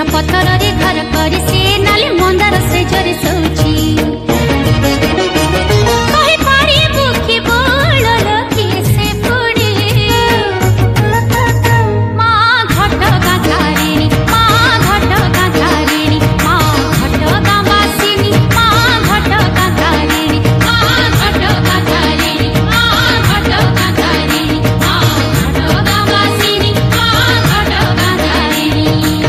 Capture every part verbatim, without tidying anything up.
पत्थर रे घर कर से नाली मंदार से जरे सोची कही पारी बुकी बोल लखी से पुड़ी माँ घट गाधारिणी माँ घट गाधारिणी माँ घट गावासिनी माँ घट गाधारिणी माँ घट गाधारिणी माँ घट गाधारिणी माँ घट गावासिनी माँ घट गाधारिणी।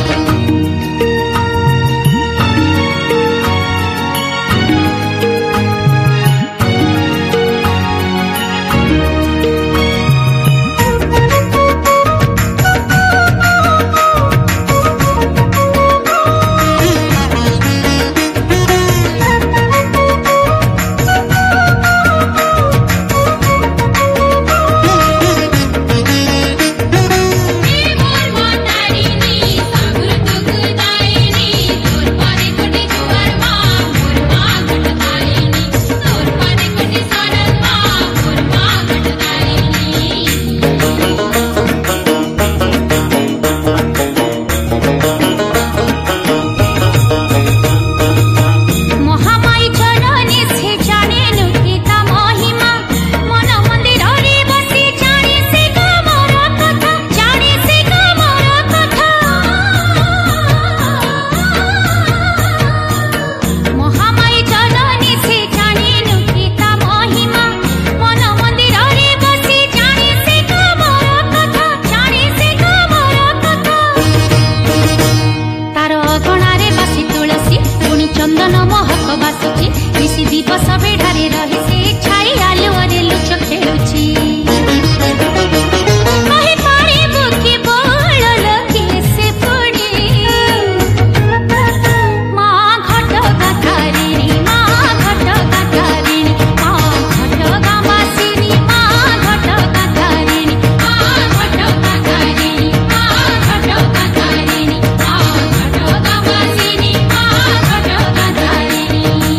चंदन महक बासुची मिसी दिवस बेढ़ारे रही से छाई आलुअरे लुच खेलुची कही पारी बुकी बोल लखी से पुड़ी माँ घट गाधारिणी माँ घट गाधारिणी माँ घट गावासिनी माँ घट गाधारिणी माँ घट गाधारिणी माँ घट गाधारिणी माँ घट गावासिनी माँ घट गाधारिणी।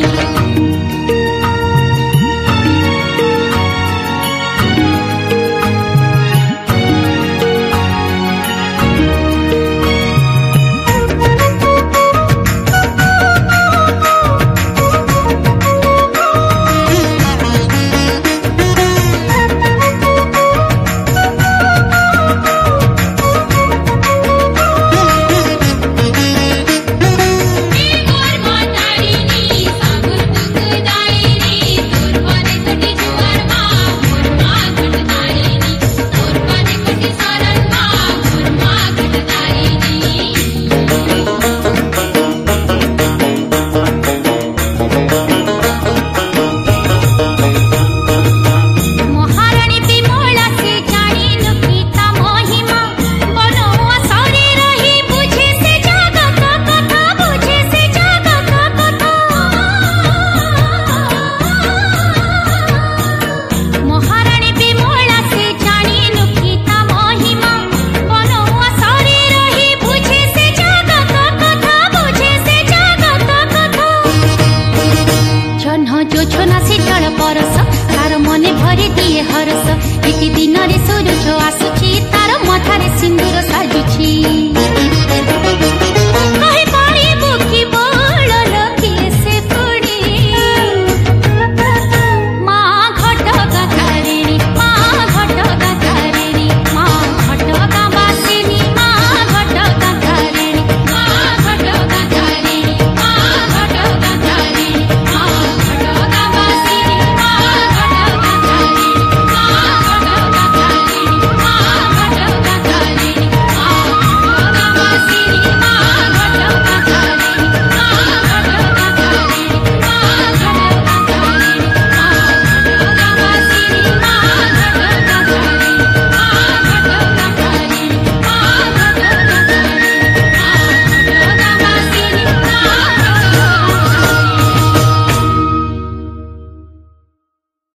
जो छोना शीतल परस तार मने भरी दिए हरस एक दिन रे सूरज आसुची तार मथारे सिंदूर साजुची।